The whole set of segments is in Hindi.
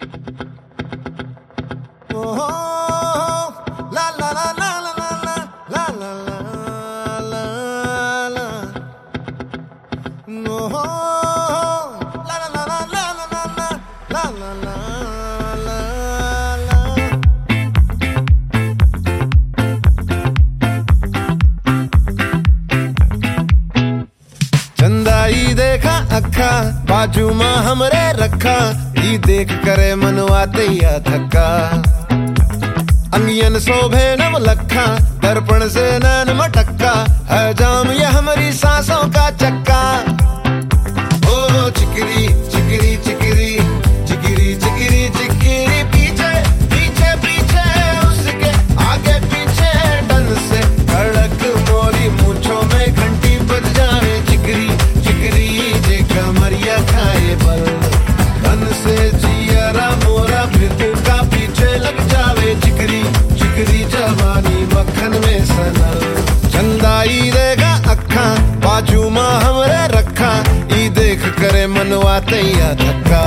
चंदाई देखा अखा बाजू मां हमरे रखा ई देख करे मनवा तैया थका अंगियन शोभे नव लखा दर्पण से नैन मटक्का है जाम ये हमारी सांसों का चक्का। ओ चिकरी चिकरी चिकरी चिकरी चिकरी चिकरी पीछे पीछे पीछे उसके आगे पीछे डन से धड़क मोरी मूंछों में घंटी बज जाए चिकरी चिकरी जे कमरिया खाए बल धन से जियरा मोरा फिर का पीछे लग जावे चिकरी चिकरी जवानी मक्खन में सनल। चंदाई देगा अखा बाजू मां हमरे रखा ई देख करे मनवा तैया थका।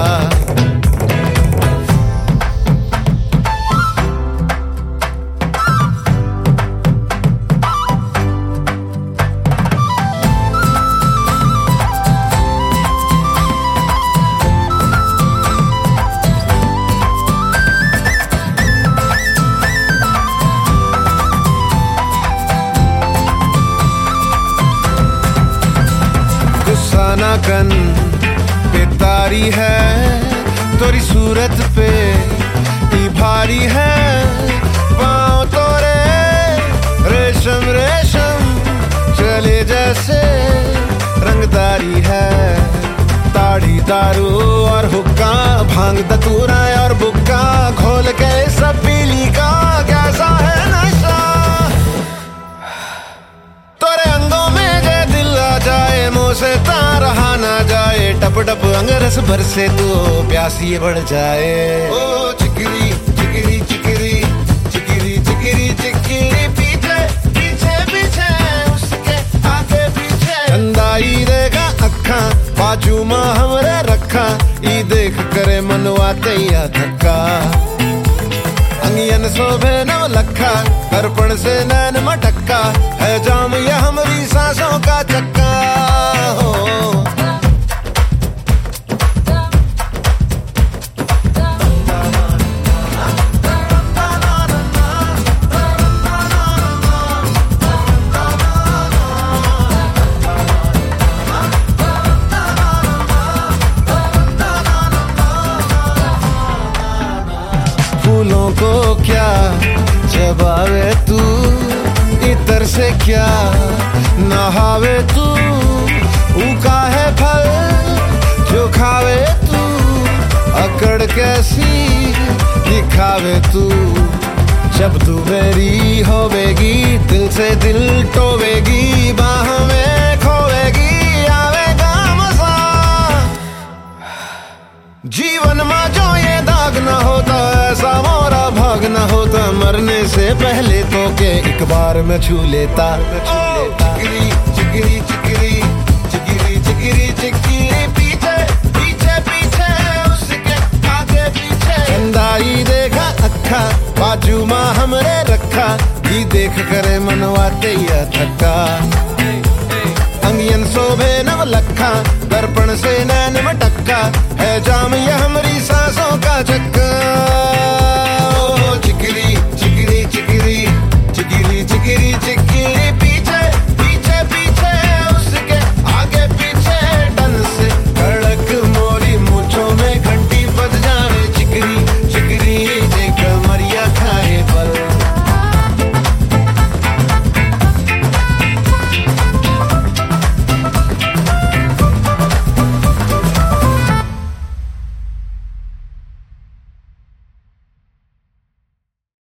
कन बेतारी है तोरी सूरत पे ई भारी है पाँव तोरे रेशम रेशम चले जैसे रंगदारी है ताड़ी दारू और हुक्का भांग दतूरा और बुक्का घोल के सब पीली का कैसा है नशा तोरे अंगों में जे दिल आ जाए मुँह से रहा ना जाए टप टप अंगरस भर से तो प्यासी बढ़ जाए। ओ चिकरी चिकरी चिकरी चिकरी चिकरी चिकरी पीछे पीछे पीछे उसके आगे पीछे चंदाई देगा अखा बाजू मां हमरे रखा ई देख करे मनवा तैया थका अंगियन शोभे नव लखा दर्पण से नैन मटक्का है जाम ये हमारी सांसों का चक्का। हो फूलों को क्या चबावे तू इतर से क्या नहावे तू उका है फल जो खावे तू अकड़ कैसी दिखावे तू जब तू मेरी होवेगी दिल से दिल टोवेगी बाह में खोवेगी आवेगा मजा जीवन में जो ये दाग न होता ऐसा मोरा भाग न होता मरने से पहले तो के एक बार मैं छू लेता। चिकरी चिकरी चिकरी चिकरी चिकरी चिकरी पीछे पीछे पीछे उसके आगे पीछे चंदाई देखा अखा बाजू मां हमरे रखा ई देख करे मनवा तैया थका अंगियन शोभे नव लखा दर्पण से नैन मटक्का है जाम ये हमारी सांसों